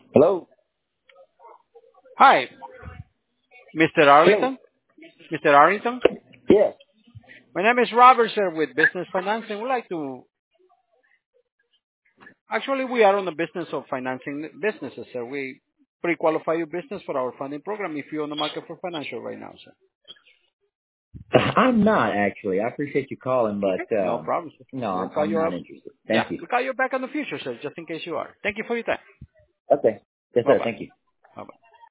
Hello? Hi, Mr. Hello? Arlington. Mr. Arlington, Yes. my name is Robert, sir, with Business Financing. We'd like to, actually, we are on the business of financing businesses, sir. We pre-qualify your business for our funding program if you're on the market for financial right now, sir. I'm not actually. I appreciate you calling, Okay, but no problem, sir. no, We'll call I'm you not up. interested. Yeah, Thank you. we'll call you back in the future, sir, just in case you are. Thank you for your time. Okay. Yes, sir. Bye-bye. Thank you. Bye-bye.